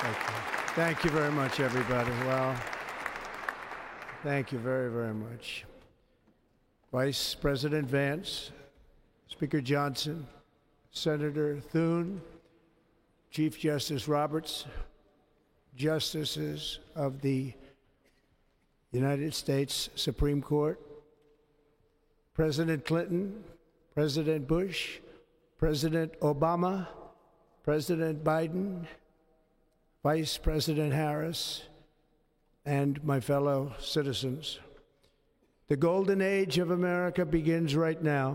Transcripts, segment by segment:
Thank you. Thank you very much, everybody. Well, thank you very, very much. Vice President Vance, Speaker Johnson, Senator Thune, Chief Justice Roberts, Justices of the United States Supreme Court, President Clinton, President Bush, President Obama, President Biden, Vice President Harris, and my fellow citizens. The golden age of America begins right now.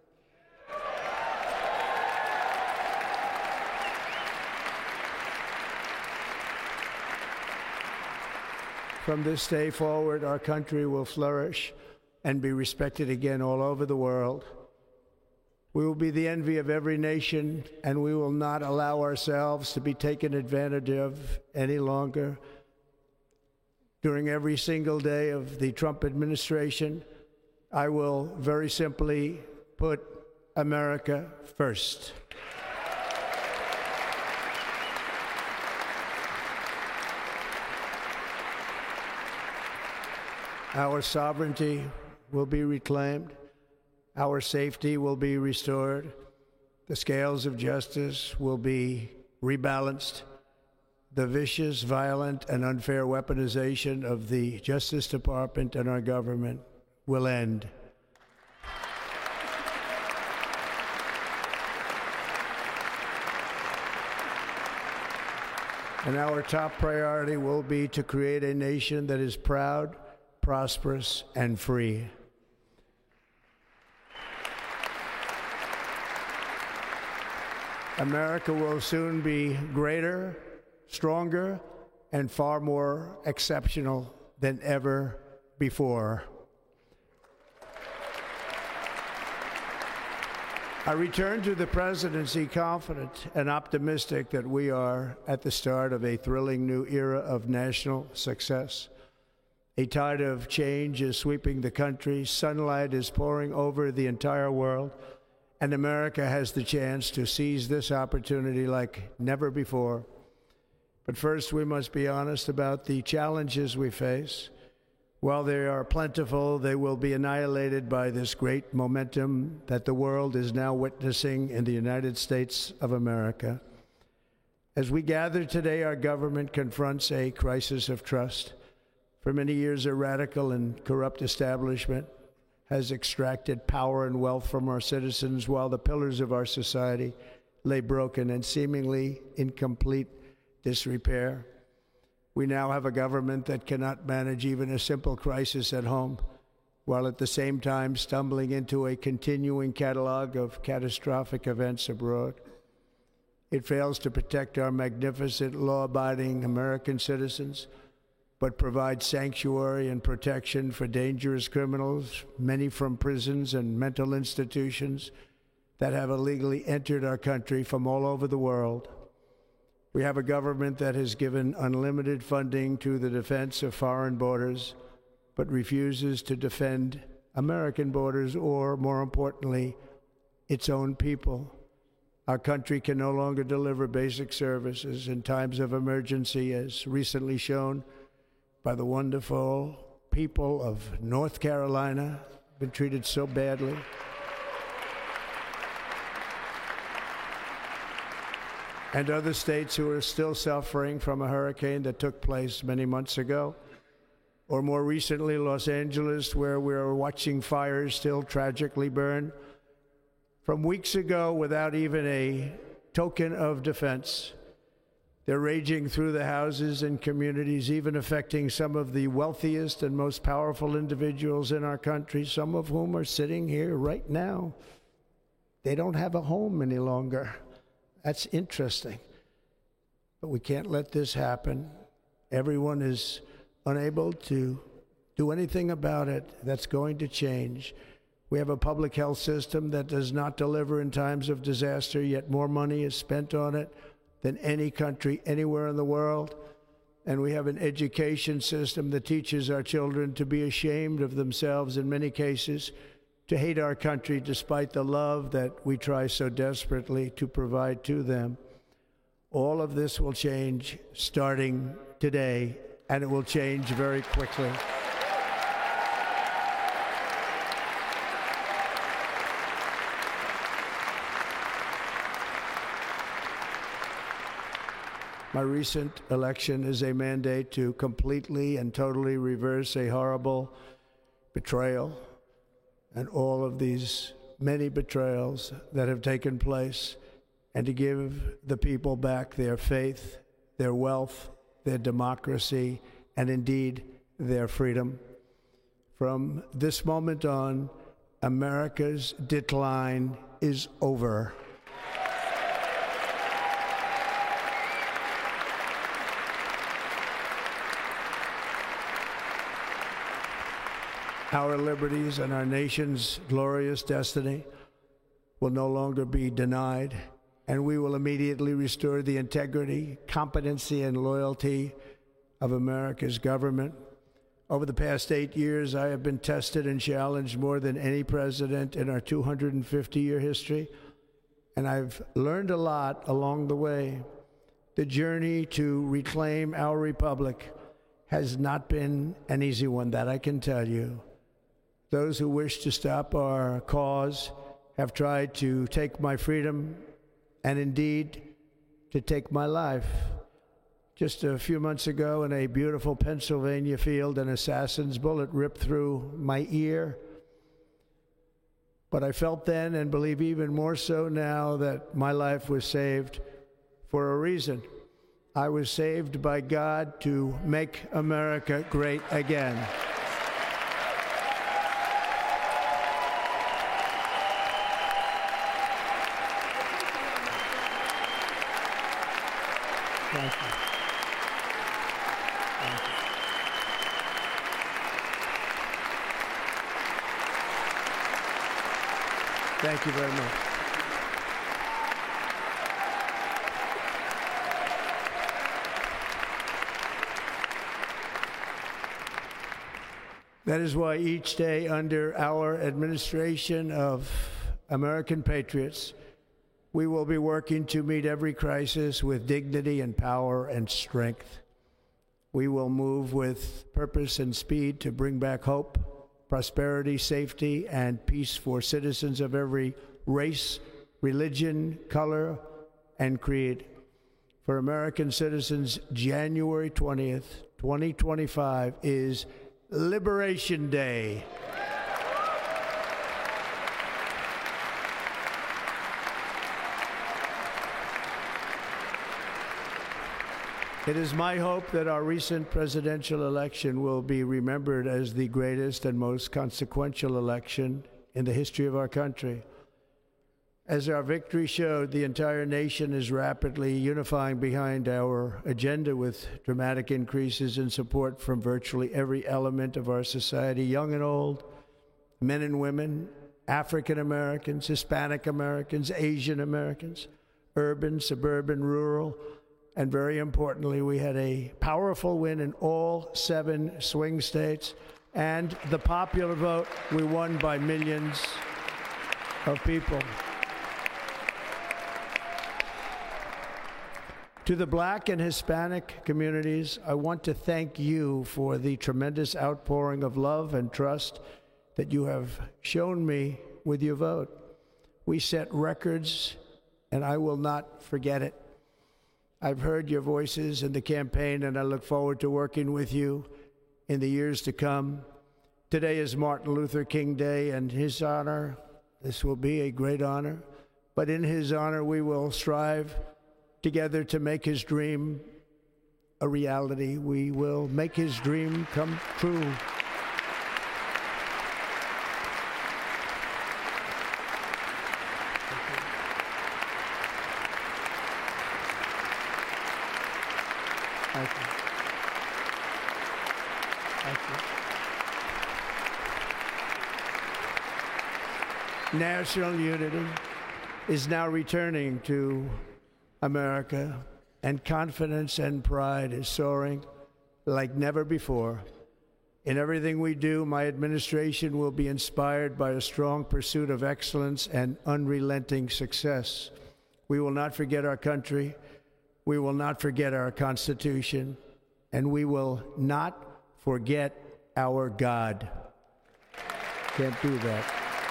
From this day forward, our country will flourish and be respected again all over the world. We will be the envy of every nation, and we will not allow ourselves to be taken advantage of any longer. During every single day of the Trump administration, I will very simply put America first. Our sovereignty will be reclaimed. Our safety will be restored. The scales of justice will be rebalanced. The vicious, violent, and unfair weaponization of the Justice Department and our government will end. And our top priority will be to create a nation that is proud, prosperous, and free. America will soon be greater, stronger, and far more exceptional than ever before. I return to the presidency confident and optimistic that we are at the start of a thrilling new era of national success. A tide of change is sweeping the country, sunlight is pouring over the entire world, and America has the chance to seize this opportunity like never before. But first, we must be honest about the challenges we face. While they are plentiful, they will be annihilated by this great momentum that the world is now witnessing in the United States of America. As we gather today, our government confronts a crisis of trust. For many years, a radical and corrupt establishment has extracted power and wealth from our citizens while the pillars of our society lay broken and seemingly in complete disrepair. We now have a government that cannot manage even a simple crisis at home, while at the same time stumbling into a continuing catalog of catastrophic events abroad. It fails to protect our magnificent, law-abiding American citizens, but provides sanctuary and protection for dangerous criminals, many from prisons and mental institutions that have illegally entered our country from all over the world. We have a government that has given unlimited funding to the defense of foreign borders, but refuses to defend American borders or, more importantly, its own people. Our country can no longer deliver basic services in times of emergency, as recently shown by the wonderful people of North Carolina, been treated so badly. And other states who are still suffering from a hurricane that took place many months ago. Or more recently, Los Angeles, where we are watching fires still tragically burn from weeks ago without even a token of defense. They're raging through the houses and communities, even affecting some of the wealthiest and most powerful individuals in our country, some of whom are sitting here right now. They don't have a home any longer. That's interesting. But we can't let this happen. Everyone is unable to do anything about it. That's going to change. We have a public health system that does not deliver in times of disaster, yet more money is spent on it than any country anywhere in the world. And we have an education system that teaches our children to be ashamed of themselves in many cases, to hate our country despite the love that we try so desperately to provide to them. All of this will change starting today, and it will change very quickly. My recent election is a mandate to completely and totally reverse a horrible betrayal and all of these many betrayals that have taken place, and to give the people back their faith, their wealth, their democracy, and indeed their freedom. From this moment on, America's decline is over. Our liberties and our nation's glorious destiny will no longer be denied, and we will immediately restore the integrity, competency, and loyalty of America's government. Over the past 8 years, I have been tested and challenged more than any president in our 250-year history, and I've learned a lot along the way. The journey to reclaim our republic has not been an easy one, that I can tell you. Those who wish to stop our cause have tried to take my freedom and indeed to take my life. Just a few months ago in a beautiful Pennsylvania field, an assassin's bullet ripped through my ear. But I felt then, and believe even more so now, that my life was saved for a reason. I was saved by God to make America great again. Thank you. Thank you. Thank you very much. That is why each day under our administration of American patriots, we will be working to meet every crisis with dignity and power and strength. We will move with purpose and speed to bring back hope, prosperity, safety, and peace for citizens of every race, religion, color, and creed. For American citizens, January 20th, 2025 is Liberation Day. It is my hope that our recent presidential election will be remembered as the greatest and most consequential election in the history of our country. As our victory showed, the entire nation is rapidly unifying behind our agenda with dramatic increases in support from virtually every element of our society, young and old, men and women, African Americans, Hispanic Americans, Asian Americans, urban, suburban, rural. And very importantly, we had a powerful win in all 7 swing states. And the popular vote, we won by millions of people. To the Black and Hispanic communities, I want to thank you for the tremendous outpouring of love and trust that you have shown me with your vote. We set records, and I will not forget it. I've heard your voices in the campaign, and I look forward to working with you in the years to come. Today is Martin Luther King Day, and his honor, this will be a great honor, but in his honor, we will strive together to make his dream a reality. We will make his dream come true. Thank you. Thank you. National unity is now returning to America, and confidence and pride is soaring like never before. In everything we do, my administration will be inspired by a strong pursuit of excellence and unrelenting success. We will not forget our country, We will not forget our Constitution, and we will not forget our God. Can't do that.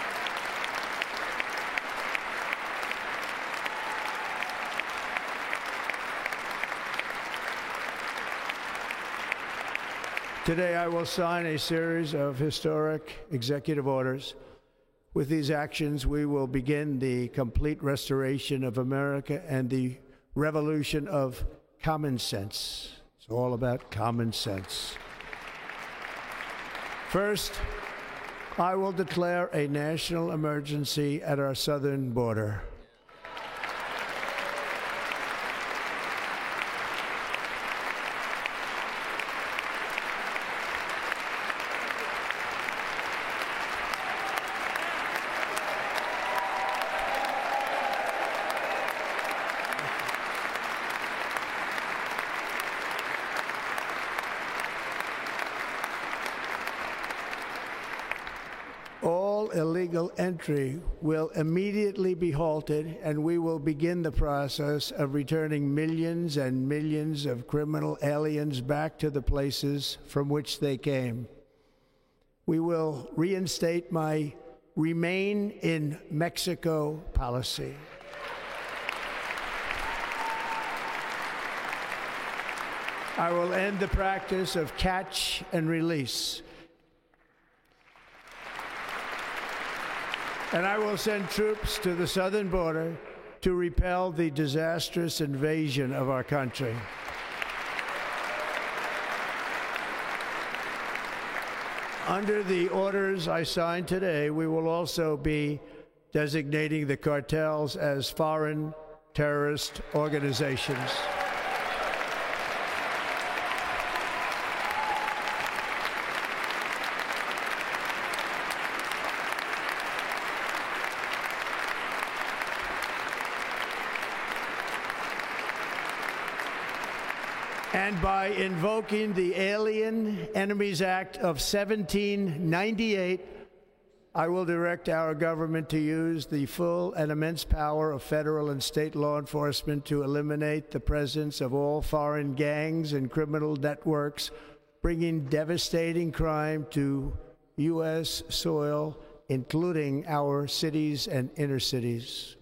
Today, I will sign a series of historic executive orders. With these actions, we will begin the complete restoration of America and the revolution of common sense. It's all about common sense. First, I will declare a national emergency at our southern border. All illegal entry will immediately be halted, and we will begin the process of returning millions and millions of criminal aliens back to the places from which they came. We will reinstate my Remain in Mexico policy. I will end the practice of catch and release. And I will send troops to the southern border to repel the disastrous invasion of our country. Under the orders I signed today, we will also be designating the cartels as foreign terrorist organizations. And by invoking the Alien Enemies Act of 1798, I will direct our government to use the full and immense power of federal and state law enforcement to eliminate the presence of all foreign gangs and criminal networks, bringing devastating crime to U.S. soil, including our cities and inner cities.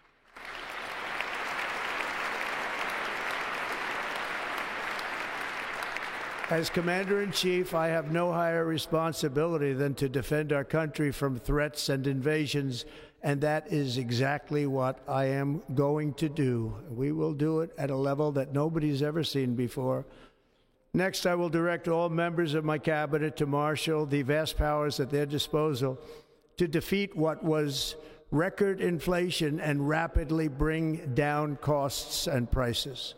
As Commander-in-Chief, I have no higher responsibility than to defend our country from threats and invasions, and that is exactly what I am going to do. We will do it at a level that nobody's ever seen before. Next, I will direct all members of my cabinet to marshal the vast powers at their disposal to defeat what was record inflation and rapidly bring down costs and prices.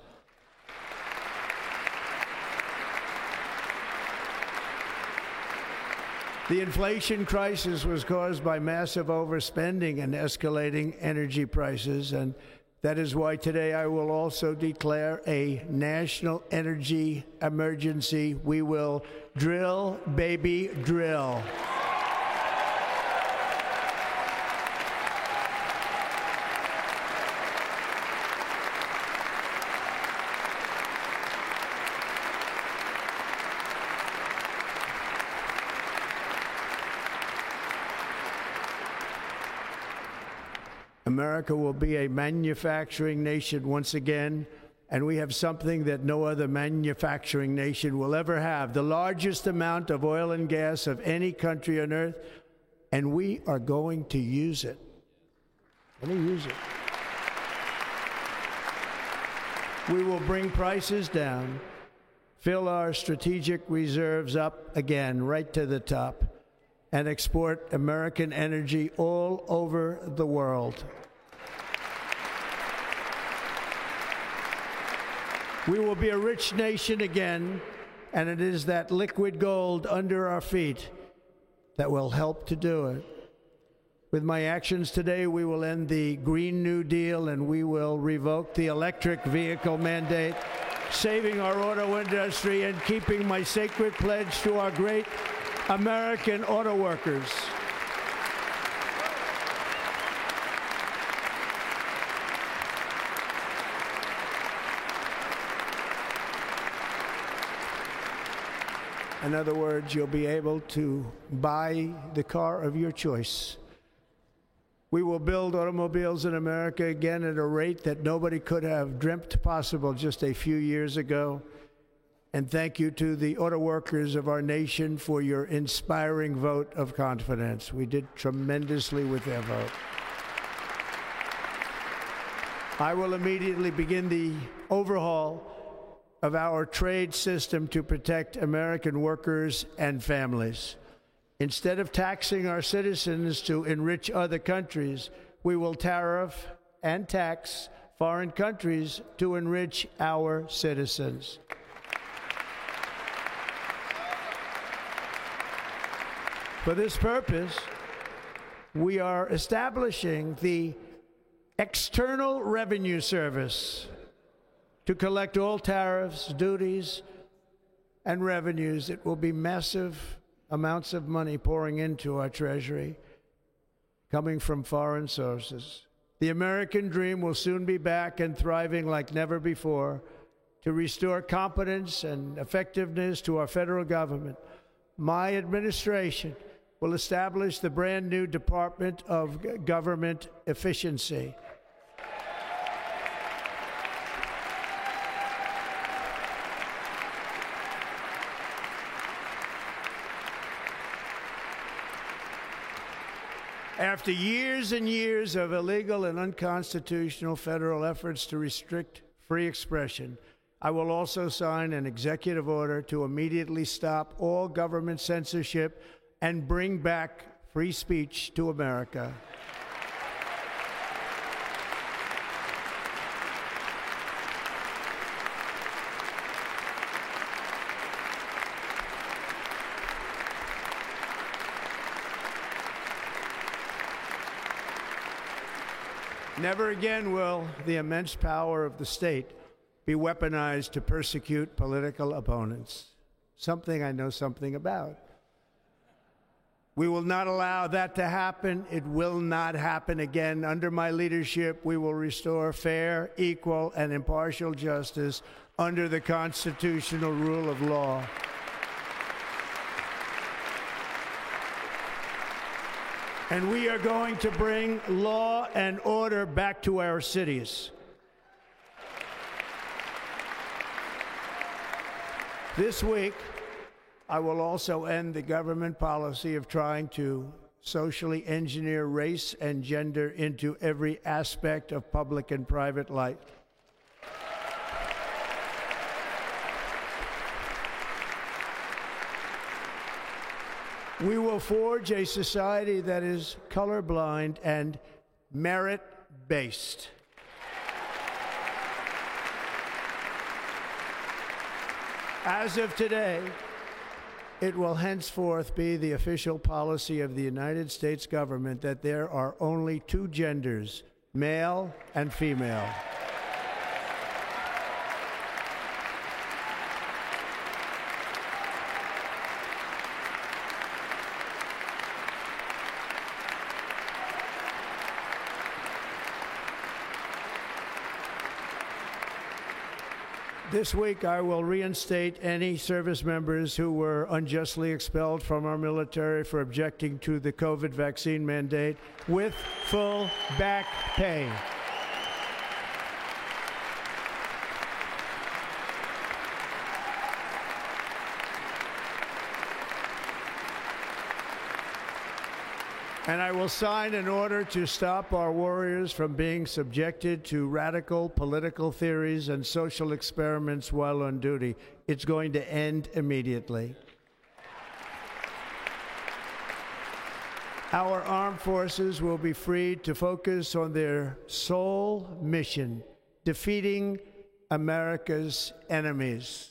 The inflation crisis was caused by massive overspending and escalating energy prices, and that is why today I will also declare a national energy emergency. We will drill, baby, drill. America will be a manufacturing nation once again, and we have something that no other manufacturing nation will ever have, the largest amount of oil and gas of any country on earth, and we are going to use it. We will bring prices down, fill our strategic reserves up again, right to the top, and export American energy all over the world. We will be a rich nation again, and it is that liquid gold under our feet that will help to do it. With my actions today, we will end the Green New Deal, and we will revoke the electric vehicle mandate, saving our auto industry and keeping my sacred pledge to our great American auto workers. In other words, you'll be able to buy the car of your choice. We will build automobiles in America again at a rate that nobody could have dreamt possible just a few years ago. And thank you to the auto workers of our nation for your inspiring vote of confidence. We did tremendously with their vote. I will immediately begin the overhaul of our trade system to protect American workers and families. Instead of taxing our citizens to enrich other countries, we will tariff and tax foreign countries to enrich our citizens. For this purpose, we are establishing the External Revenue Service to collect all tariffs, duties, and revenues. It will be massive amounts of money pouring into our treasury, coming from foreign sources. The American dream will soon be back and thriving like never before to restore competence and effectiveness to our federal government. My administration will establish the brand new Department of Government Efficiency. After years and years of illegal and unconstitutional federal efforts to restrict free expression, I will also sign an executive order to immediately stop all government censorship and bring back free speech to America. Never again will the immense power of the state be weaponized to persecute political opponents, something I know something about. We will not allow that to happen. It will not happen again. Under my leadership, we will restore fair, equal, and impartial justice under the constitutional rule of law. And we are going to bring law and order back to our cities. This week, I will also end the government policy of trying to socially engineer race and gender into every aspect of public and private life. We will forge a society that is colorblind and merit-based. As of today, it will henceforth be the official policy of the United States government that there are only two genders, male and female. This week, I will reinstate any service members who were unjustly expelled from our military for objecting to the COVID vaccine mandate with full back pay. And I will sign an order to stop our warriors from being subjected to radical political theories and social experiments while on duty. It's going to end immediately. Our armed forces will be freed to focus on their sole mission, defeating America's enemies.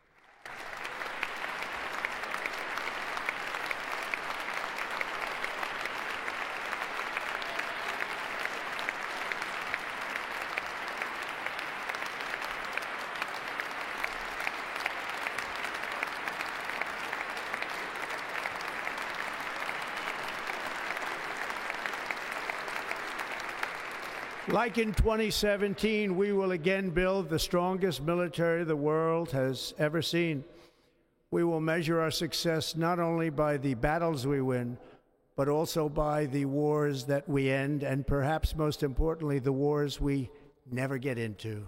Like in 2017, we will again build the strongest military the world has ever seen. We will measure our success not only by the battles we win, but also by the wars that we end, and perhaps most importantly, the wars we never get into.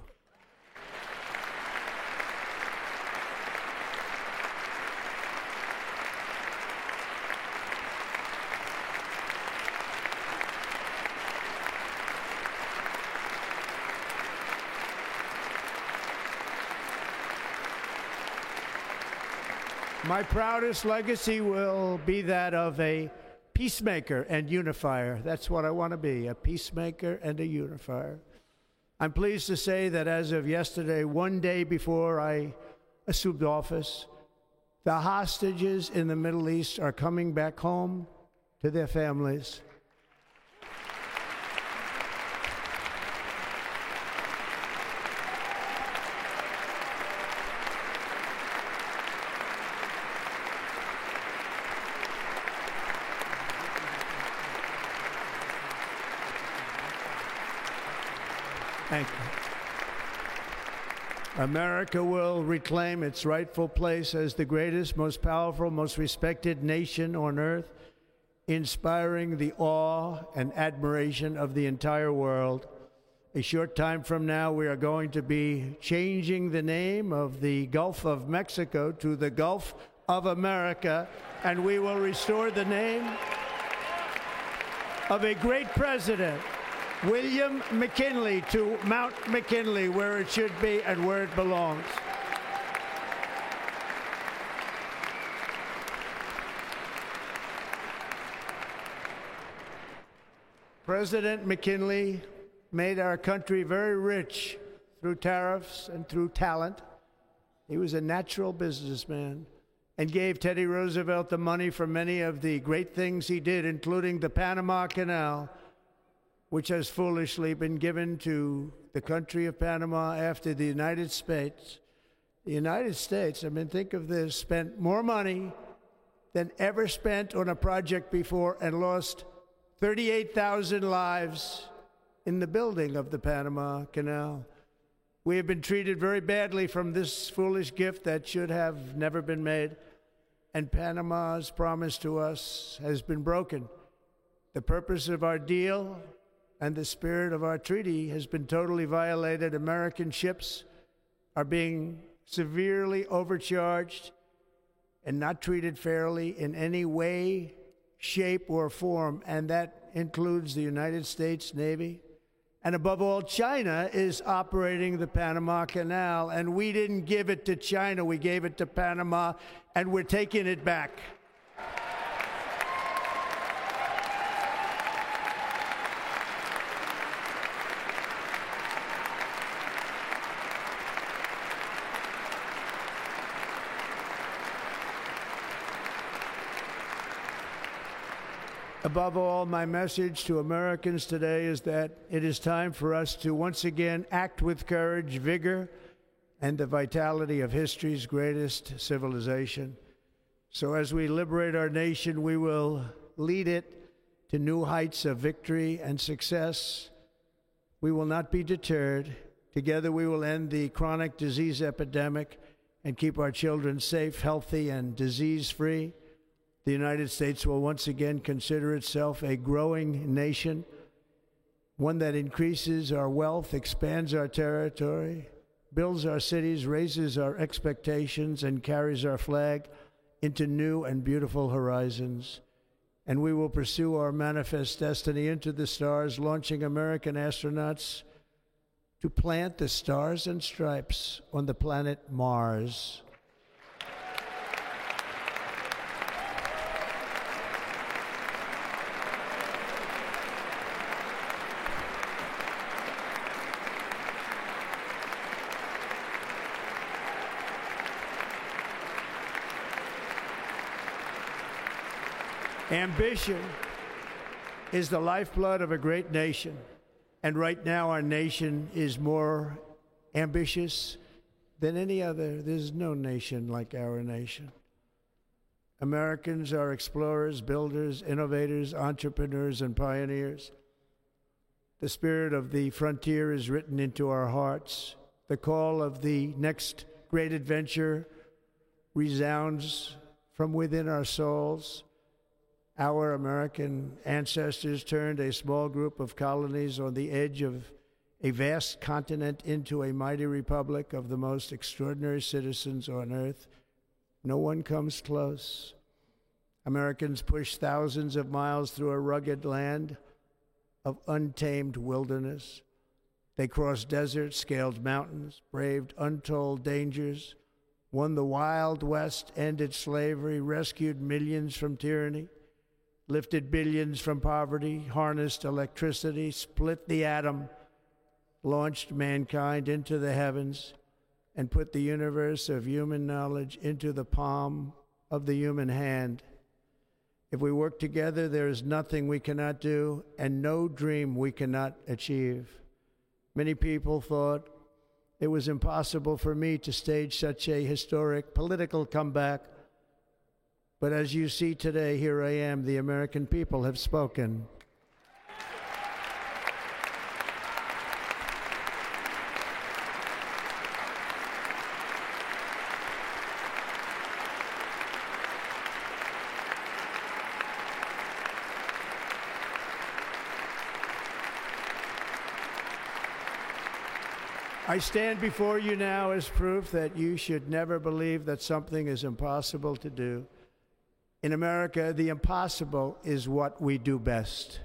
My proudest legacy will be that of a peacemaker and unifier. That's what I want to be, a peacemaker and a unifier. I'm pleased to say that as of yesterday, one day before I assumed office, the hostages in the Middle East are coming back home to their families. Thank you. America will reclaim its rightful place as the greatest, most powerful, most respected nation on earth, inspiring the awe and admiration of the entire world. A short time from now, we are going to be changing the name of the Gulf of Mexico to the Gulf of America, and we will restore the name of a great president, William McKinley, to Mount McKinley, where it should be and where it belongs. President McKinley made our country very rich through tariffs and through talent. He was a natural businessman and gave Teddy Roosevelt the money for many of the great things he did, including the Panama Canal, which has foolishly been given to the country of Panama after the United States. The United States, I mean, think of this, spent more money than ever spent on a project before and lost 38,000 lives in the building of the Panama Canal. We have been treated very badly from this foolish gift that should have never been made, and Panama's promise to us has been broken. The purpose of our deal and the spirit of our treaty has been totally violated. American ships are being severely overcharged and not treated fairly in any way, shape, or form, and that includes the United States Navy. And above all, China is operating the Panama Canal, and we didn't give it to China, we gave it to Panama, and we're taking it back. Above all, my message to Americans today is that it is time for us to once again act with courage, vigor, and the vitality of history's greatest civilization. So as we liberate our nation, we will lead it to new heights of victory and success. We will not be deterred. Together we will end the chronic disease epidemic and keep our children safe, healthy, and disease-free. The United States will once again consider itself a growing nation, one that increases our wealth, expands our territory, builds our cities, raises our expectations, and carries our flag into new and beautiful horizons. And we will pursue our manifest destiny into the stars, launching American astronauts to plant the stars and stripes on the planet Mars. Ambition is the lifeblood of a great nation, and right now our nation is more ambitious than any other. There's no nation like our nation. Americans are explorers, builders, innovators, entrepreneurs, and pioneers. The spirit of the frontier is written into our hearts. The call of the next great adventure resounds from within our souls. Our American ancestors turned a small group of colonies on the edge of a vast continent into a mighty republic of the most extraordinary citizens on earth. No one comes close. Americans pushed thousands of miles through a rugged land of untamed wilderness. They crossed deserts, scaled mountains, braved untold dangers, won the Wild West, ended slavery, rescued millions from tyranny, lifted billions from poverty, harnessed electricity, split the atom, launched mankind into the heavens, and put the universe of human knowledge into the palm of the human hand. If we work together, there is nothing we cannot do and no dream we cannot achieve. Many people thought it was impossible for me to stage such a historic political comeback. But as you see today, here I am. The American people have spoken. I stand before you now as proof that you should never believe that something is impossible to do. In America, the impossible is what we do best.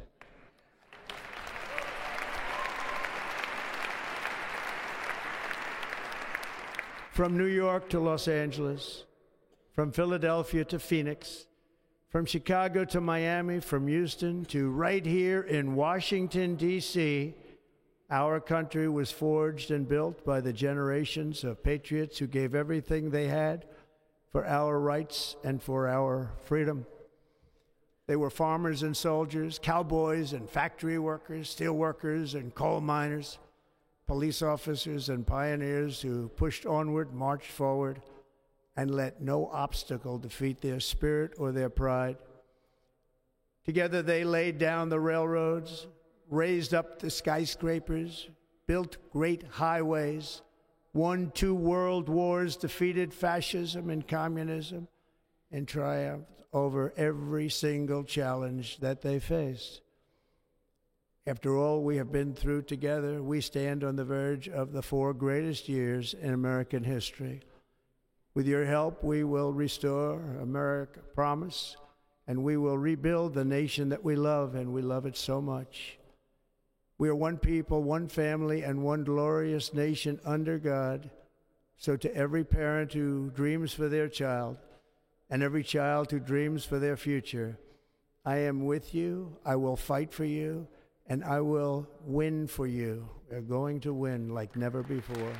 From New York to Los Angeles, from Philadelphia to Phoenix, from Chicago to Miami, from Houston to right here in Washington, D.C., our country was forged and built by the generations of patriots who gave everything they had for our rights and for our freedom. They were farmers and soldiers, cowboys and factory workers, steel workers and coal miners, police officers and pioneers who pushed onward, marched forward, and let no obstacle defeat their spirit or their pride. Together they laid down the railroads, raised up the skyscrapers, built great highways, won 2 world wars, defeated fascism and communism, and triumphed over every single challenge that they faced. After all we have been through together, we stand on the verge of the 4 greatest years in American history. With your help, we will restore America, promise, and we will rebuild the nation that we love, and we love it so much. We are one people, one family, and one glorious nation under God. So to every parent who dreams for their child and every child who dreams for their future, I am with you, I will fight for you, and I will win for you. We're going to win like never before.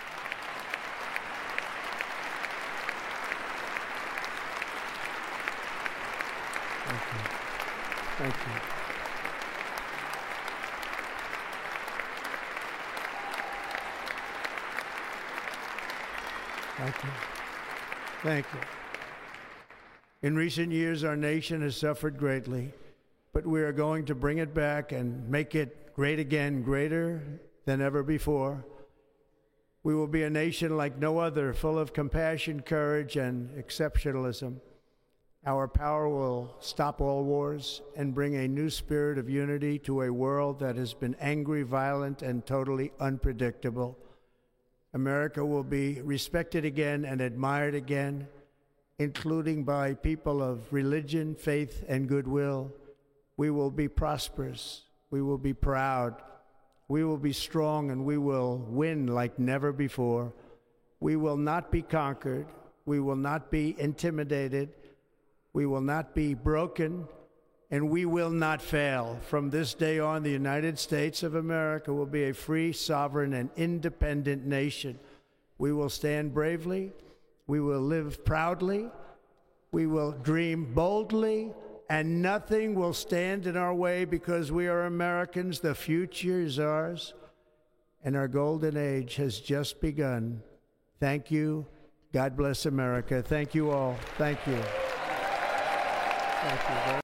Thank you. Thank you. Thank you. Thank you. In recent years, our nation has suffered greatly, but we are going to bring it back and make it great again, greater than ever before. We will be a nation like no other, full of compassion, courage, and exceptionalism. Our power will stop all wars and bring a new spirit of unity to a world that has been angry, violent, and totally unpredictable. America will be respected again and admired again, including by people of religion, faith, and goodwill. We will be prosperous. We will be proud. We will be strong, and we will win like never before. We will not be conquered. We will not be intimidated. We will not be broken, and we will not fail. From this day on, the United States of America will be a free, sovereign, and independent nation. We will stand bravely. We will live proudly. We will dream boldly, and nothing will stand in our way because we are Americans. The future is ours, and our golden age has just begun. Thank you. God bless America. Thank you all. Thank you. Thank you.